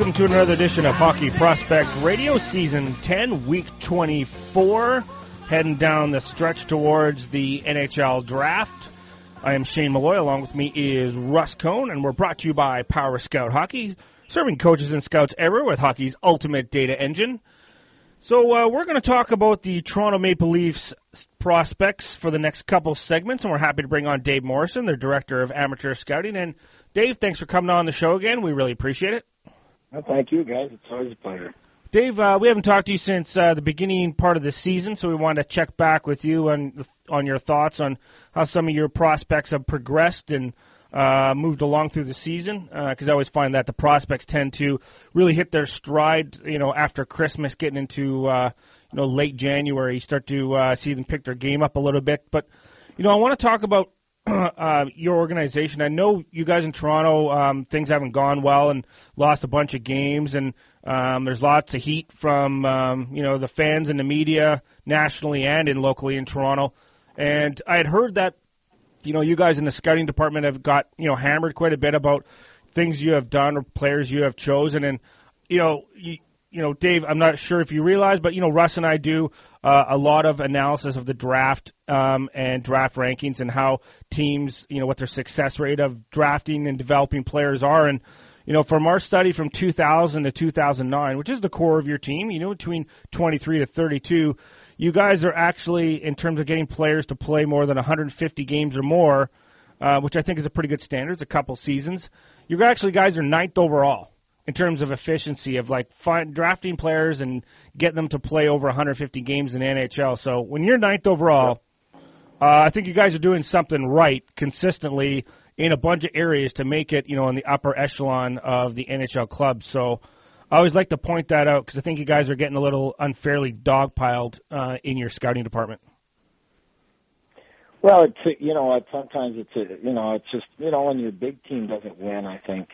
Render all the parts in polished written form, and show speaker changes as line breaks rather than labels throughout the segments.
Welcome to another edition of Hockey Prospect Radio, Season 10, Week 24, heading down the stretch towards the NHL Draft. I am Shane Malloy. Along with me is Russ Cohn, and we're brought to you by Power Scout Hockey, serving coaches and scouts everywhere with hockey's ultimate data engine. So we're going to talk about the Toronto Maple Leafs prospects for the next couple segments, and we're happy to bring on Dave Morrison, their Director of Amateur Scouting. And Dave, thanks for coming on the show again. We really appreciate it.
Well, thank you, guys. It's always a pleasure.
Dave, we haven't talked to you since the beginning part of the season, so we wanted to check back with you on your thoughts on how some of your prospects have progressed and moved along through the season, because I always find that the prospects tend to really hit their stride, after Christmas, getting into late January. You start to see them pick their game up a little bit. But I want to talk about your organization. I know you guys in Toronto, things haven't gone well and lost a bunch of games, and there's lots of heat from the fans and the media nationally and locally in Toronto. And I had heard that you guys in the scouting department have got hammered quite a bit about things you have done or players you have chosen. And Dave, I'm not sure if you realize, but Russ and I do a lot of analysis of the draft and draft rankings and how teams, what their success rate of drafting and developing players are. And from our study from 2000 to 2009, which is the core of your team, between 23 to 32, you guys are actually, in terms of getting players to play more than 150 games or more, which I think is a pretty good standard. It's a couple seasons. You guys are ninth overall in terms of efficiency of drafting players and getting them to play over 150 games in the NHL. So when you're ninth overall, I think you guys are doing something right consistently in a bunch of areas to make it, in the upper echelon of the NHL clubs. So I always like to point that out because I think you guys are getting a little unfairly dogpiled in your scouting department.
Well, sometimes it's just when your big team doesn't win, I think,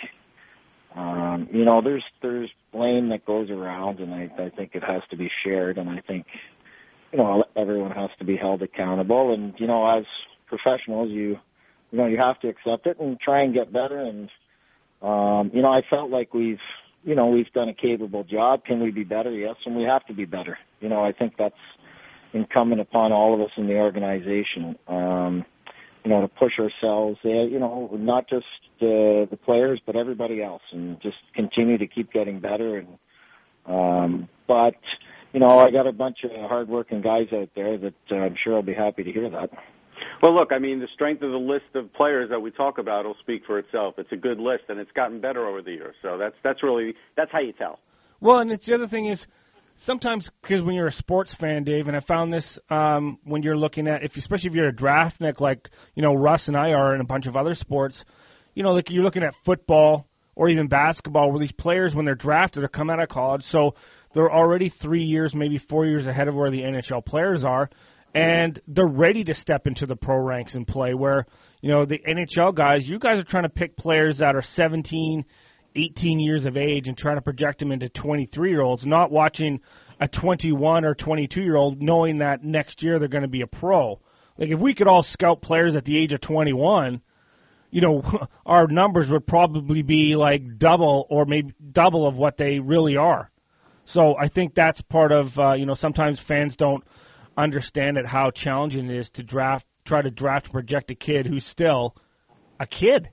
there's blame that goes around, and I think it has to be shared, and I think, everyone has to be held accountable, and, as professionals, you have to accept it and try and get better, and, I felt like we've done a capable job. Can we be better? Yes, and we have to be better. I think that's incumbent upon all of us in the organization, to push ourselves, not just the players, but everybody else, and just continue to keep getting better. And but I got a bunch of hardworking guys out there that I'm sure will be happy to hear that.
Well, look, the strength of the list of players that we talk about will speak for itself. It's a good list, and it's gotten better over the years. So that's how you tell.
Well, and the other thing is, sometimes, because when you're a sports fan, Dave, and I found this when you're looking at, especially if you're a draftnik like, Russ and I are in a bunch of other sports, like you're looking at football or even basketball where these players, when they're drafted, are coming out of college, so they're already 3 years, maybe 4 years ahead of where the NHL players are, and they're ready to step into the pro ranks and play where, the NHL guys, you guys are trying to pick players that are 17, 18 years of age and trying to project them into 23-year-olds, not watching a 21 or 22-year-old knowing that next year they're going to be a pro. Like, if we could all scout players at the age of 21, our numbers would probably be like double or maybe double of what they really are. So I think that's part of, sometimes fans don't understand how challenging it is to try to draft and project a kid who's still a kid.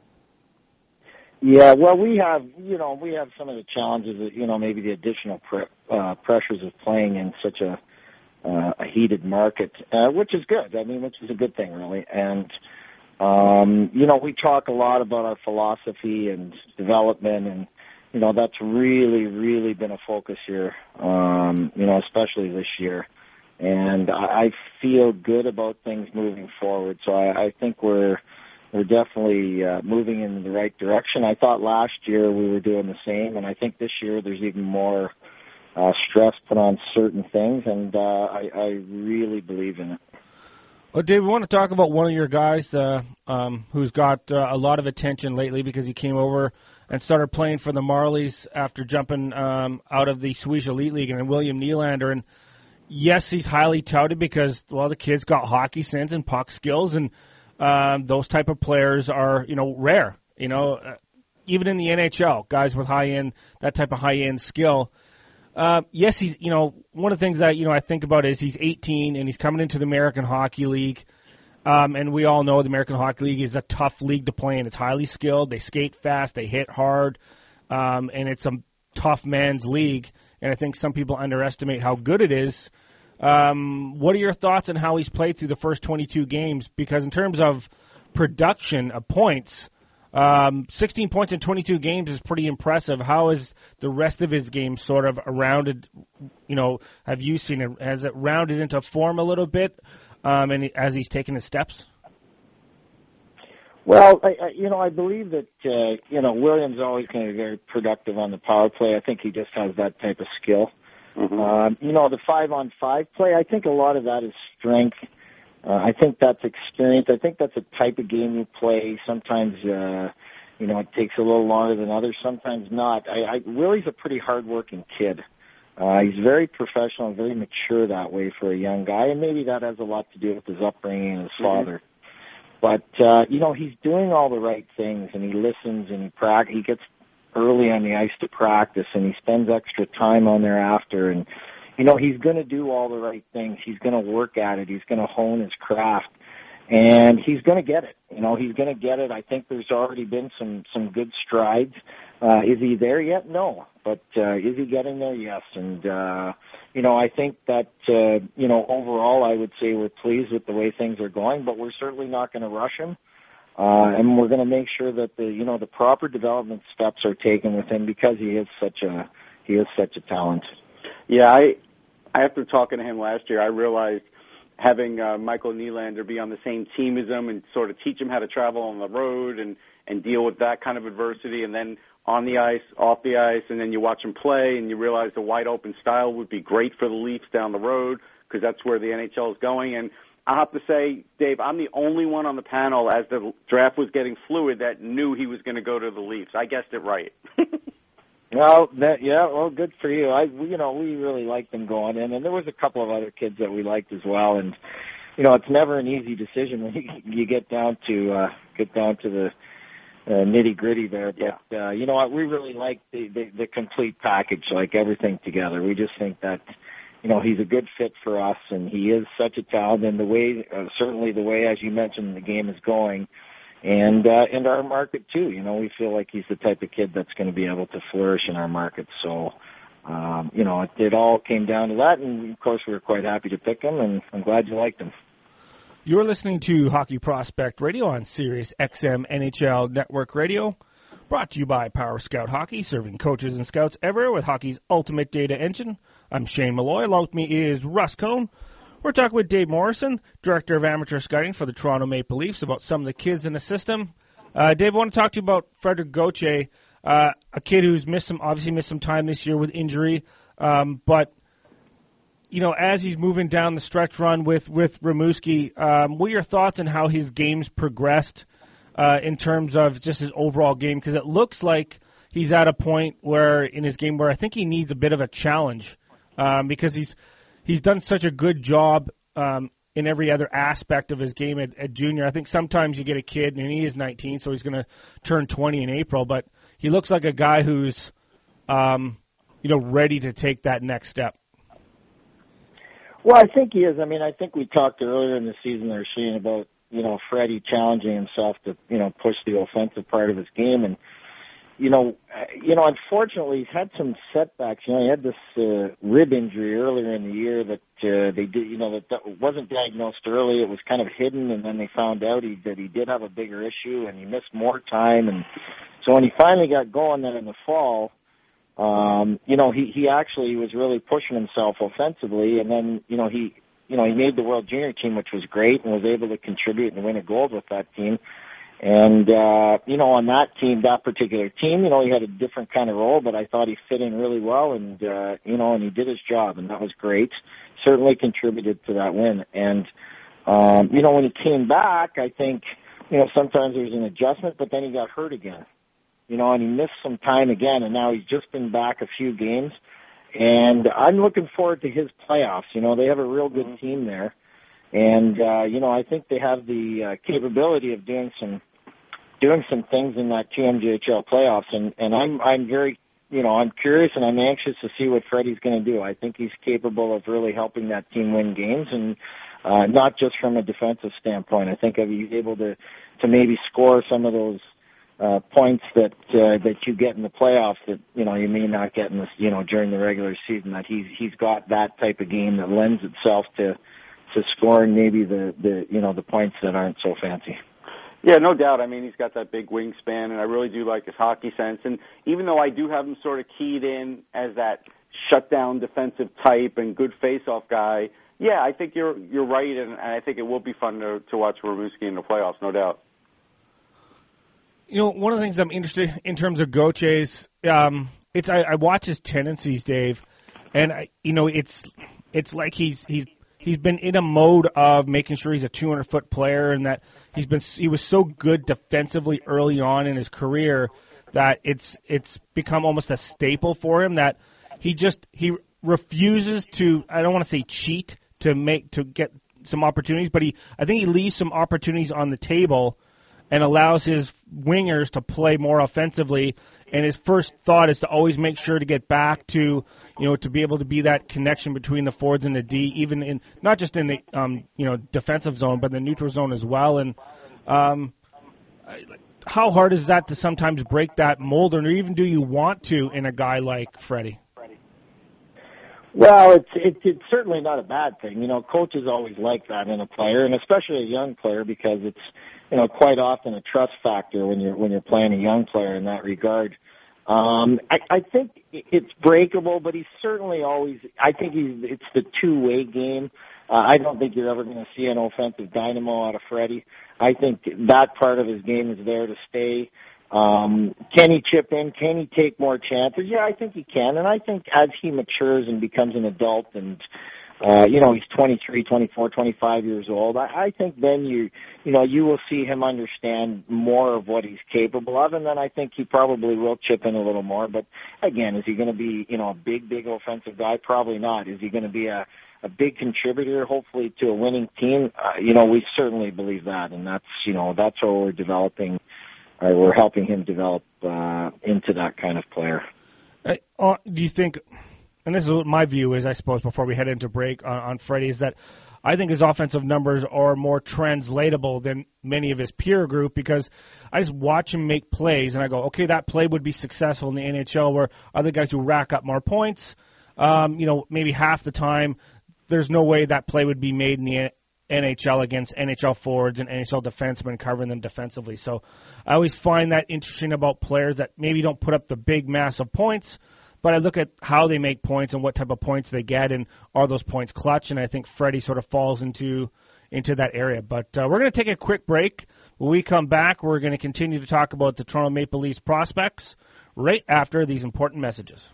Yeah, well, we have some of the challenges that, maybe the additional pressures of playing in such a heated market, which is good. Which is a good thing, really. And, we talk a lot about our philosophy and development, and, that's really, really been a focus here, especially this year. And I feel good about things moving forward. So I think we're definitely moving in the right direction. I thought last year we were doing the same, and I think this year there's even more stress put on certain things, and I really believe in it.
Well, Dave, we want to talk about one of your guys who's got a lot of attention lately because he came over and started playing for the Marlies after jumping out of the Swedish Elite League, and William Nylander. And yes, he's highly touted because, well, the kid's got hockey sense and puck skills, and those type of players are, rare. even in the NHL, guys with that type of high-end skill. Yes, he's, one of the things that, I think about is he's 18 and he's coming into the American Hockey League. And we all know the American Hockey League is a tough league to play in. It's highly skilled. They skate fast. They hit hard. And it's a tough man's league. And I think some people underestimate how good it is. What are your thoughts on how he's played through the first 22 games? Because in terms of production of points, 16 points in 22 games is pretty impressive. How is the rest of his game sort of rounded? Have you seen it? Has it rounded into form a little bit and as he's taken his steps?
Well, I believe that, Williams always going to be very productive on the power play. I think he just has that type of skill. Mm-hmm. The 5-on-5 play, I think a lot of that is strength. I think that's experience. I think that's a type of game you play. Sometimes, it takes a little longer than others. Sometimes not. Willie's a pretty hard-working kid. He's very professional and very mature that way for a young guy, and maybe that has a lot to do with his upbringing and his father. But, he's doing all the right things, and he listens, and he gets early on the ice to practice, and he spends extra time on there after, and he's going to do all the right things. He's going to work at it. He's going to hone his craft, and he's going to get it. He's going to get it. I think there's already been some good strides. Is he there yet? No. But is he getting there? Yes. And, I think that, overall I would say we're pleased with the way things are going, but we're certainly not going to rush him. And we're going to make sure that the proper development steps are taken with him because he is such a talent.
Yeah, after talking to him last year, I realized having Michael Nylander be on the same team as him and sort of teach him how to travel on the road and deal with that kind of adversity, and then on the ice, off the ice, and then you watch him play and you realize the wide open style would be great for the Leafs down the road because that's where the NHL is going. And I have to say, Dave, I'm the only one on the panel as the draft was getting fluid that knew he was going to go to the Leafs. I guessed it right.
Well, good for you. We really liked him going in, and there was a couple of other kids that we liked as well. And it's never an easy decision when you get down to the nitty gritty there. But you know what? We really like the complete package, like everything together. We just think that he's a good fit for us, and he is such a talent. And the way, certainly the way, as you mentioned, the game is going. And our market too, we feel like he's the type of kid that's going to be able to flourish in our market. So, it all came down to that, and of course we were quite happy to pick him, and I'm glad you liked him.
You're listening to Hockey Prospect Radio on Sirius XM NHL Network Radio, brought to you by Power Scout Hockey, serving coaches and scouts everywhere with hockey's ultimate data engine. I'm Shane Malloy. Along with me is Russ Cohn. We're talking with Dave Morrison, Director of Amateur Scouting for the Toronto Maple Leafs, about some of the kids in the system. Dave, I want to talk to you about Frederick Gauthier, a kid who's obviously missed some time this year with injury. But, as he's moving down the stretch run with Rimouski, what are your thoughts on how his game's progressed in terms of just his overall game? Because it looks like he's at a point in his game where I think he needs a bit of a challenge because he's done such a good job in every other aspect of his game at junior. I think sometimes you get a kid, and he is 19, so he's going to turn 20 in April, but he looks like a guy who's, ready to take that next step.
Well, I think he is. I mean, I think we talked earlier in the season there, Shane, about, Freddie challenging himself to, push the offensive part of his game, and unfortunately, he's had some setbacks. He had this rib injury earlier in the year that they did, that wasn't diagnosed early. It was kind of hidden, and then they found out that he did have a bigger issue, and he missed more time. And so when he finally got going then in the fall, he actually was really pushing himself offensively, and then, he made the World Junior team, which was great, and was able to contribute and win a gold with that team. And, on that particular team, he had a different kind of role, but I thought he fit in really well and he did his job, and that was great. Certainly contributed to that win. And, when he came back, I think, sometimes there was an adjustment, but then he got hurt again, and he missed some time again, and now he's just been back a few games. And I'm looking forward to his playoffs. They have a real good team there. And, I think they have the capability of doing some doing some things in that 2 MJHL playoffs, and I'm very, I'm curious and I'm anxious to see what Freddie's going to do. I think he's capable of really helping that team win games, and not just from a defensive standpoint. I think he's able to maybe score some of those points that you get in the playoffs that you may not get in this during the regular season. That he's got that type of game that lends itself to scoring maybe the points that aren't so fancy.
Yeah, no doubt. I mean, he's got that big wingspan, and I really do like his hockey sense. And even though I do have him sort of keyed in as that shutdown defensive type and good face-off guy, yeah, I think you're right, and I think it will be fun to watch Rimouski in the playoffs, no doubt.
One of the things I'm interested in terms of Gauthier, I watch his tendencies, Dave, and it's like he's been in a mode of making sure he's a 200-foot player, and that he was so good defensively early on in his career that it's become almost a staple for him that he refuses to, I don't want to say cheat to get some opportunities, but I think he leaves some opportunities on the table and allows his wingers to play more offensively. And his first thought is to always make sure to get back to, to be able to be that connection between the forwards and the D, even in not just in the defensive zone, but the neutral zone as well. And how hard is that to sometimes break that mold, or even do you want to in a guy like Freddie?
Well, it's certainly not a bad thing. Coaches always like that in a player, and especially a young player, because it's quite often a trust factor when you're playing a young player in that regard. I think it's breakable, but he's certainly always. I think it's the two-way game. I don't think you're ever going to see an offensive dynamo out of Freddie. I think that part of his game is there to stay. Can he chip in? Can he take more chances? Yeah, I think he can. And I think as he matures and becomes an adult and, he's 23, 24, 25 years old, I think then you will see him understand more of what he's capable of. And then I think he probably will chip in a little more. But again, is he going to be, a big offensive guy? Probably not. Is he going to be a big contributor, hopefully, to a winning team? We certainly believe that. And that's how we're developing. We're helping him develop into that kind of player.
Do you think, and this is what my view is, I suppose, before we head into break on Freddie, is that I think his offensive numbers are more translatable than many of his peer group, because I just watch him make plays, and I go, okay, that play would be successful in the NHL, where other guys who rack up more points, maybe half the time, there's no way that play would be made in the NHL against NHL forwards and NHL defensemen covering them defensively. So I always find that interesting about players that maybe don't put up the big, massive points, but I look at how they make points and what type of points they get, and are those points clutch, and I think Freddie sort of falls into that area. But we're going to take a quick break. When we come back, we're going to continue to talk about the Toronto Maple Leafs prospects right after these important messages.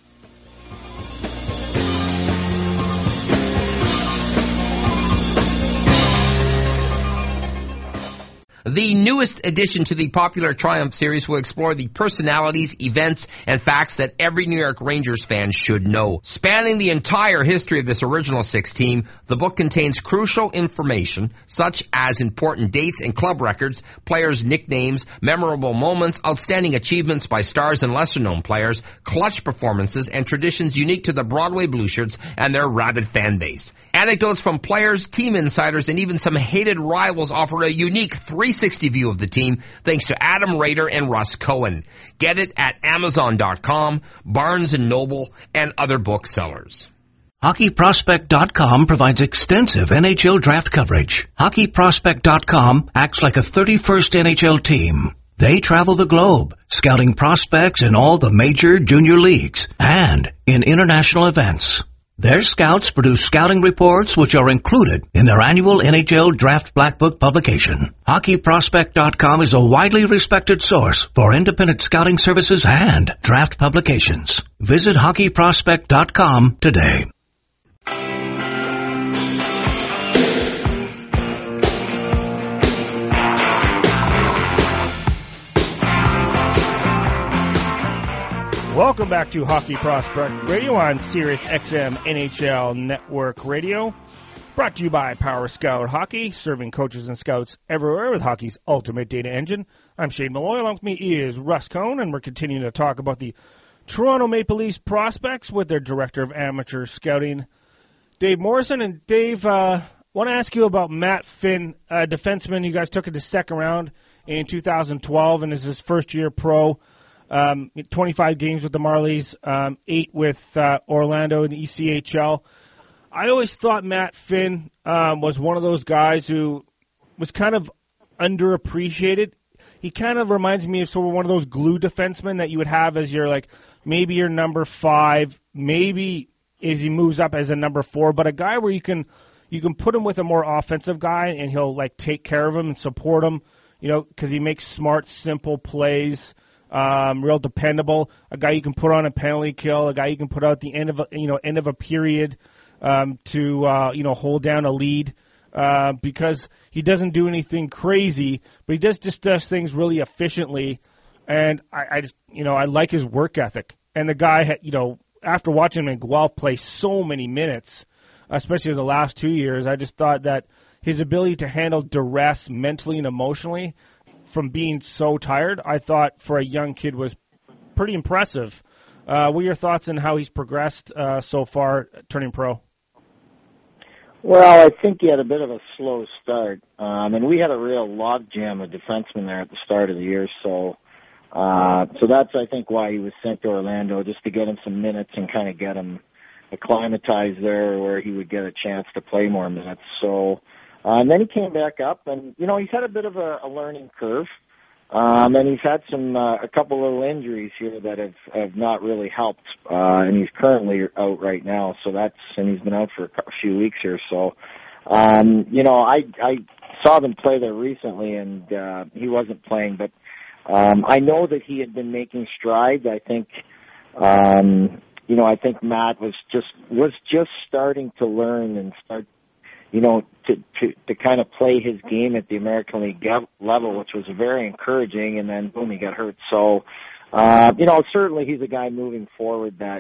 The newest addition to the popular Triumph series will explore the personalities, events, and facts that every New York Rangers fan should know. Spanning the entire history of this original six team, the book contains crucial information such as important dates and club records, players' nicknames, memorable moments, outstanding achievements by stars and lesser-known players, clutch performances, and traditions unique to the Broadway Blueshirts and their rabid fan base. Anecdotes from players, team insiders, and even some hated rivals offer a unique 360 view of the team thanks to Adam Rader and Russ Cohen. Get it at Amazon.com, Barnes & Noble, and other booksellers.
HockeyProspect.com provides extensive NHL draft coverage. HockeyProspect.com acts like a 31st NHL team. They travel the globe, scouting prospects in all the major junior leagues and in international events. Their scouts produce scouting reports which are included in their annual NHL Draft Black Book publication. HockeyProspect.com is a widely respected source for independent scouting services and draft publications. Visit HockeyProspect.com today.
Welcome back to Hockey Prospect Radio on Sirius XM NHL Network Radio. Brought to you by Power Scout Hockey, serving coaches and scouts everywhere with hockey's ultimate data engine. I'm Shane Malloy. Along with me is Russ Cohn, and we're continuing to talk about the Toronto Maple Leafs prospects with their Director of Amateur Scouting, Dave Morrison. And Dave, I want to ask you about Matt Finn, a defenseman you guys took in the second round in 2012, and is his first year pro. 25 games with the Marlies, 8 with Orlando in the ECHL. I always thought Matt Finn was one of those guys who was kind of underappreciated. He kind of reminds me of sort of one of those glue defensemen that you would have as your, like, maybe your number 5, maybe as he moves up as a number 4, but a guy where you can put him with a more offensive guy and he'll, like, take care of him and support him, you know, because he makes smart, simple plays, real dependable. A guy you can put on a penalty kill, a guy you can put out at the end of a period. To hold down a lead, because he doesn't do anything crazy, but he just does things really efficiently, and I just I like his work ethic. And the guy, after watching him in Guelph play so many minutes, especially the last 2 years, I just thought that his ability to handle duress mentally and emotionally from being so tired, I thought for a young kid was pretty impressive. What are your thoughts on how he's progressed so far turning pro?
Well, I think he had a bit of a slow start, and we had a real logjam of defensemen there at the start of the year, so that's, I think, why he was sent to Orlando, just to get him some minutes and kind of get him acclimatized there where he would get a chance to play more minutes. So, and then he came back up, and, he's had a bit of a learning curve. And he's had a couple little injuries here that have not really helped, and he's currently out right now. So and he's been out for a few weeks here. So, I saw them play there recently, and he wasn't playing, but I know that he had been making strides. I think, I think Matt was just starting to learn and start, to kind of play his game at the American League level, which was very encouraging, and then boom, he got hurt. So, certainly he's a guy moving forward that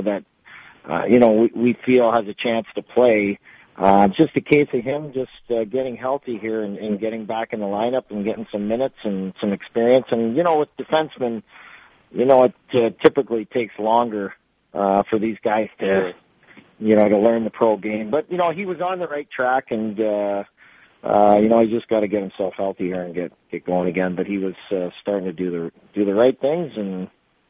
we feel has a chance to play. It's just a case of him just getting healthy here and getting back in the lineup and getting some minutes and some experience. And, with defensemen, it typically takes longer for these guys to learn the pro game. But, he was on the right track, and, he just got to get himself healthy here and get going again. But he was starting to do the right things and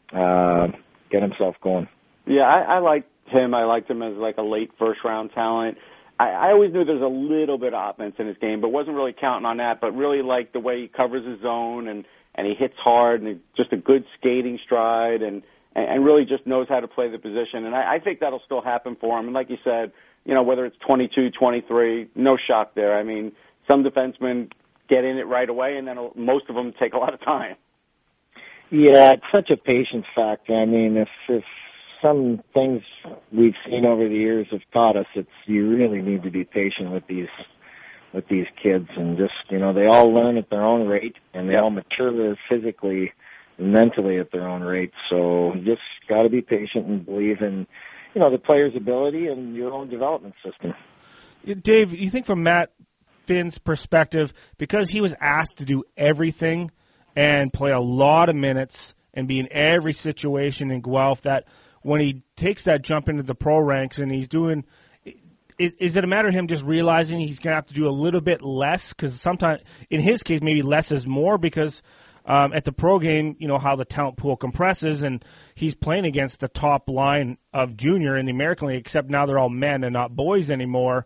get himself going.
Yeah, I liked him. I liked him as like a late first-round talent. I always knew there's a little bit of offense in his game, but wasn't really counting on that, but really liked the way he covers his zone, and he hits hard, and just a good skating stride, and really just knows how to play the position. And I think that'll still happen for him. And like you said, whether it's 22, 23, no shock there. I mean, some defensemen get in it right away, and then most of them take a lot of time.
Yeah, it's such a patience factor. I mean, if some things we've seen over the years have taught us, it's you really need to be patient with these kids, and just, they all learn at their own rate, and they all mature physically and mentally at their own rate. So you just got to be patient and believe in, the player's ability and your own development system.
Dave, you think from Matt Finn's perspective, because he was asked to do everything and play a lot of minutes and be in every situation in Guelph, that when he takes that jump into the pro ranks and he's doing, is it a matter of him just realizing he's going to have to do a little bit less? Because sometimes, in his case, maybe less is more, because at the pro game, how the talent pool compresses, and he's playing against the top line of junior in the American League, except now they're all men and not boys anymore.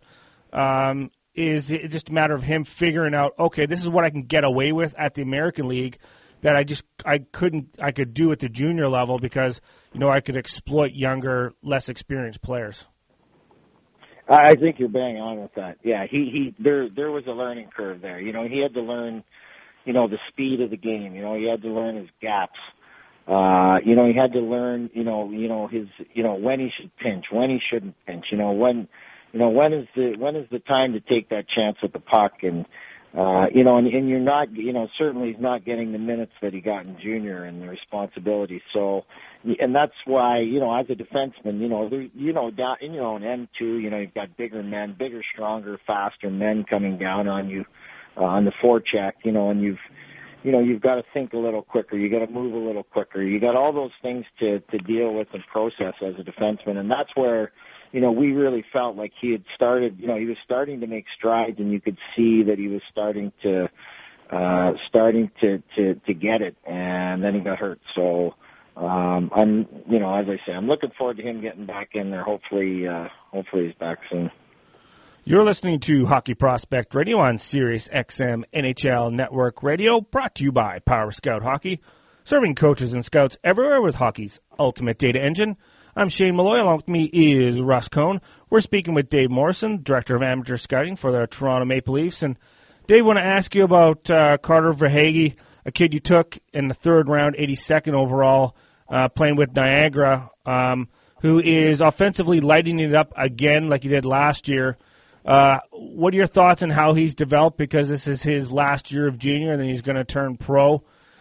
Is it just a matter of him figuring out, okay, this is what I can get away with at the American League that I could do at the junior level, because, I could exploit younger, less experienced players?
I think you're bang on with that. Yeah, there was a learning curve there. He had to learn, the speed of the game. He had to learn his gaps. He had to learn, his, when he should pinch, when he shouldn't pinch. When is the time to take that chance with the puck, and and you're not, certainly he's not getting the minutes that he got in junior and the responsibility. So, and that's why, as a defenseman, down, in M2, you've got bigger men, bigger, stronger, faster men coming down on you, on the forecheck, and you've got to think a little quicker. You got to move a little quicker. You got all those things to deal with and process as a defenseman. And that's where, we really felt like he had started, he was starting to make strides, and you could see that he was starting to get it, and then he got hurt. So, as I say, I'm looking forward to him getting back in there. Hopefully he's back soon.
You're listening to Hockey Prospect Radio on Sirius XM NHL Network Radio, brought to you by Power Scout Hockey, serving coaches and scouts everywhere with hockey's ultimate data engine. I'm Shane Malloy. Along with me is Russ Cohn. We're speaking with Dave Morrison, Director of Amateur Scouting for the Toronto Maple Leafs. And Dave, I want to ask you about Carter Verhaeghe, a kid you took in the third round, 82nd overall, playing with Niagara, who is offensively lighting it up again like he did last year. What are your thoughts on how he's developed, because this is his last year of junior and then he's going to turn pro?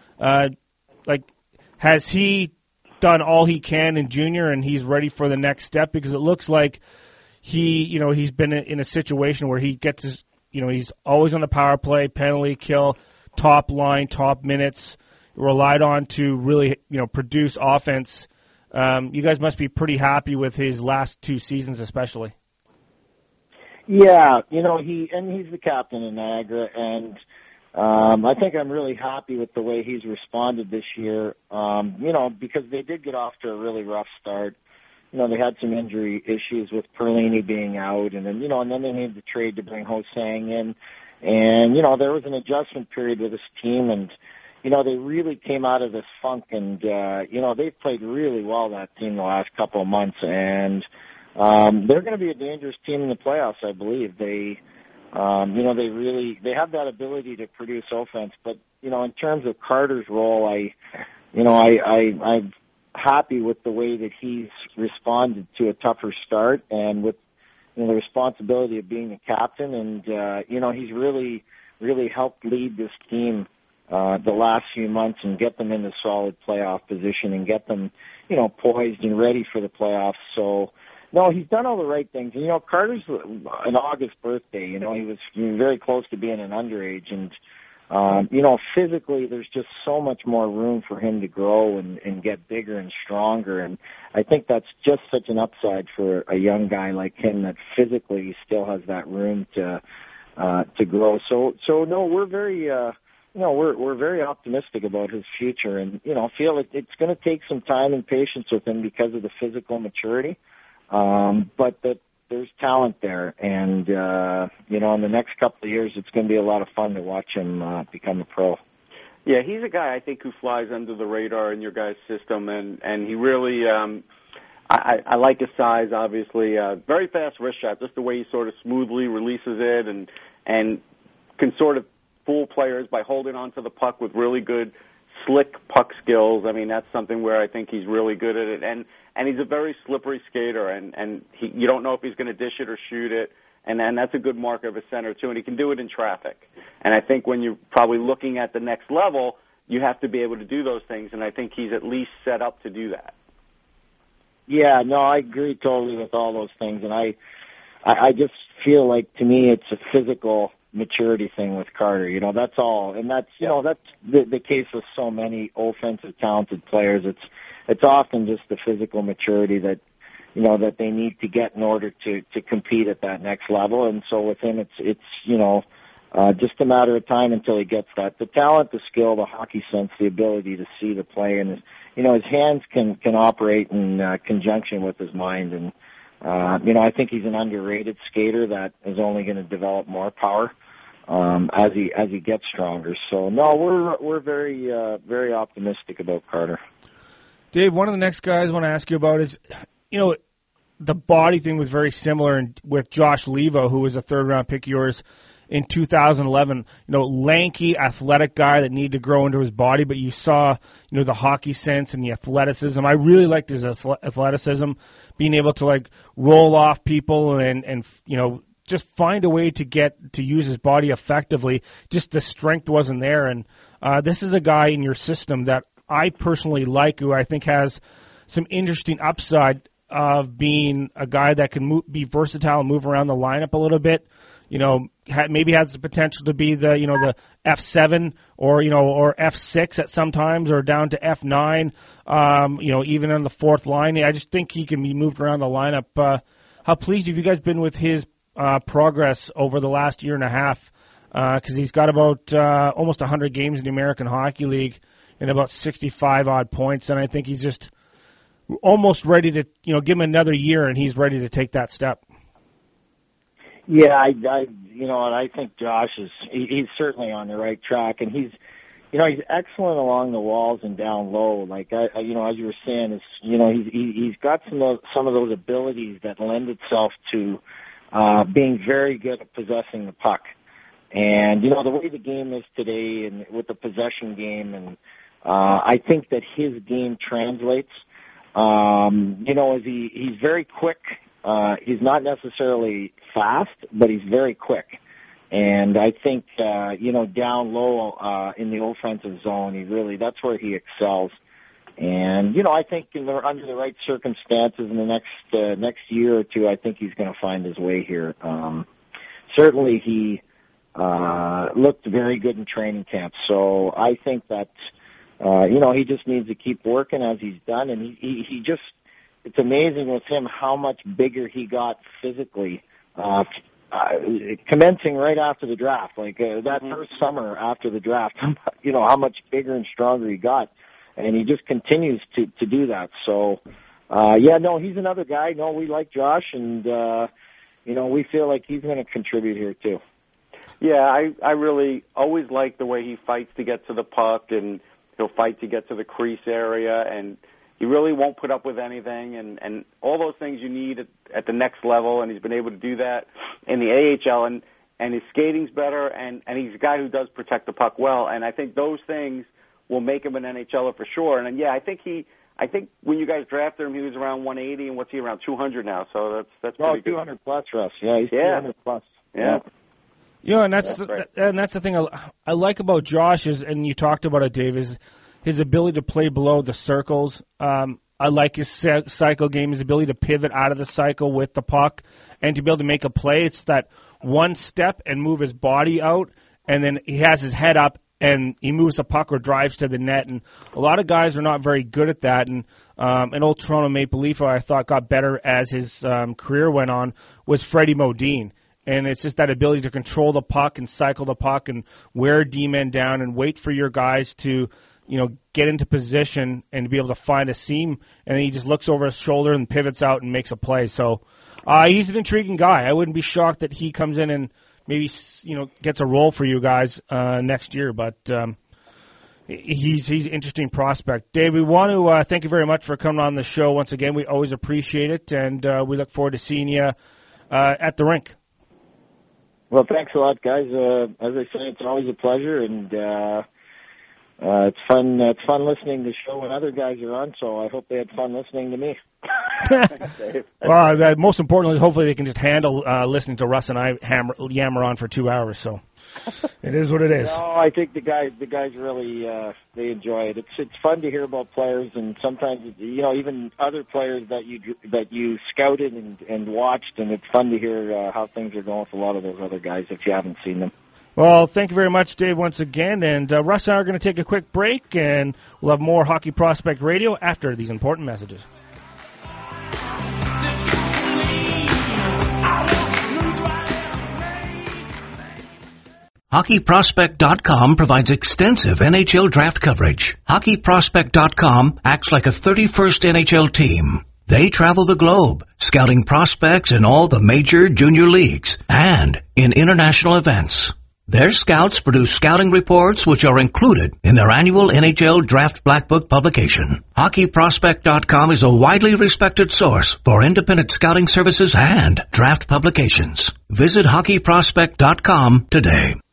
Has he done all he can in junior and he's ready for the next step? Because it looks like he's been in a situation where he gets his, he's always on the power play, penalty kill, top line, top minutes, relied on to really, produce offense. You guys must be pretty happy with his last two seasons, especially.
Yeah, he's the captain in Niagara, and I think I'm really happy with the way he's responded this year, because they did get off to a really rough start. They had some injury issues with Perlini being out, and then, and then they made the trade to bring Ho-Sang in, and, there was an adjustment period with this team, and, they really came out of this funk, and, they've played really well, that team, the last couple of months, and they're going to be a dangerous team in the playoffs, I believe. They have that ability to produce offense. But, in terms of Carter's role, I'm happy with the way that he's responded to a tougher start, and with, the responsibility of being the captain. And, he's really, really helped lead this team the last few months and get them into solid playoff position and get them, poised and ready for the playoffs. So, no, he's done all the right things. And, Carter's an August birthday. He was very close to being an underage. And, physically there's just so much more room for him to grow and get bigger and stronger. And I think that's just such an upside for a young guy like him, that physically still has that room to grow. So no, we're very, we're very optimistic about his future, and, feel it's going to take some time and patience with him because of the physical maturity. But that there's talent there, and, in the next couple of years, it's going to be a lot of fun to watch him become a pro.
Yeah, he's a guy, I think, who flies under the radar in your guys' system, and he really, I like his size, obviously, very fast wrist shot, just the way he sort of smoothly releases it and can sort of fool players by holding onto the puck with really good, slick puck skills. I mean, that's something where I think he's really good at it. And he's a very slippery skater, and you don't know if he's going to dish it or shoot it, and that's a good mark of a center, too, and he can do it in traffic. And I think when you're probably looking at the next level, you have to be able to do those things, and I think he's at least set up to do that.
Yeah, no, I agree totally with all those things, and I just feel like, to me, it's a physical maturity thing with Carter. That's all, and that's, that's the case with so many offensive talented players. It's often just the physical maturity that, that they need to get in order to compete at that next level. And so with him, it's just a matter of time until he gets that. The talent, the skill, the hockey sense, the ability to see the play, and his hands can operate in conjunction with his mind. And, I think he's an underrated skater that is only going to develop more power as he gets stronger. So no, we're very, very optimistic about Carter.
Dave, one of the next guys I want to ask you about is, the body thing was very similar with Josh Levo, who was a third-round pick of yours in 2011. Lanky, athletic guy that needed to grow into his body, but you saw, the hockey sense and the athleticism. I really liked his athleticism, being able to, roll off people and just find a way to use his body effectively. Just the strength wasn't there, and this is a guy in your system that I personally like, who I think has some interesting upside of being a guy that can be versatile and move around the lineup a little bit. Maybe has the potential to be the F7 or F6 at some times, or down to F9. Even on the fourth line. I just think he can be moved around the lineup. How pleased have you guys been with his progress over the last year and a half? Because he's got about almost 100 games in the American Hockey League and about 65 odd points, and I think he's just almost ready to give him another year, and he's ready to take that step.
Yeah, I think Josh he's certainly on the right track, and he's excellent along the walls and down low. Like as you were saying, he's got some of those abilities that lend itself to being very good at possessing the puck. And the way the game is today, and with the possession game, and I think that his game translates. He's very quick. He's not necessarily fast, but he's very quick. And I think, down low in the offensive zone, that's where he excels. And, I think under the right circumstances in the next year or two, I think he's going to find his way here. Certainly he looked very good in training camp. So I think that, he just needs to keep working as he's done. And he just, it's amazing with him how much bigger he got physically, commencing right after the draft. Like that first summer after the draft, how much bigger and stronger he got, and he just continues to do that. So, he's another guy. No, we like Josh, and we feel like he's going to contribute here too.
Yeah, I really always like the way he fights to get to the puck, and he'll fight to get to the crease area, and he really won't put up with anything, and all those things you need at the next level, and he's been able to do that in the AHL, and his skating's better, and he's a guy who does protect the puck well, and I think those things will make him an NHLer for sure. And I think when you guys drafted him, he was around 180, and what's he, around 200 now? So that's pretty good.
200 plus, Russ. Yeah, he's 200 plus.
Yeah.
And that's the thing I like about Josh is, and you talked about it, Dave, is his ability to play below the circles. I like his cycle game, his ability to pivot out of the cycle with the puck and to be able to make a play. It's that one step and move his body out, and then he has his head up and he moves the puck or drives to the net. And a lot of guys are not very good at that. And an old Toronto Maple Leaf I thought got better as his career went on was Freddie Modine. And it's just that ability to control the puck and cycle the puck and wear D-men down and wait for your guys to get into position and to be able to find a seam, and then he just looks over his shoulder and pivots out and makes a play. So he's an intriguing guy. I wouldn't be shocked that he comes in and maybe gets a role for you guys next year. But he's an interesting prospect. Dave, we want to thank you very much for coming on the show once again. We always appreciate it, and we look forward to seeing you at the rink.
Well, thanks a lot, guys. As I say, it's always a pleasure, and it's fun. It's fun listening to the show when other guys are on. So I hope they had fun listening to me.
Well, most importantly, hopefully they can just handle listening to Russ and I yammer on for 2 hours. So it is what it is.
No, I think the guys really they enjoy it. It's fun to hear about players, and sometimes even other players that you scouted and watched, and it's fun to hear how things are going with a lot of those other guys if you haven't seen them.
Well, thank you very much, Dave, once again. And Russ and I are going to take a quick break, and we'll have more Hockey Prospect Radio after these important messages.
HockeyProspect.com provides extensive NHL draft coverage. HockeyProspect.com acts like a 31st NHL team. They travel the globe, scouting prospects in all the major junior leagues and in international events. Their scouts produce scouting reports which are included in their annual NHL Draft Black Book publication. HockeyProspect.com is a widely respected source for independent scouting services and draft publications. Visit HockeyProspect.com today.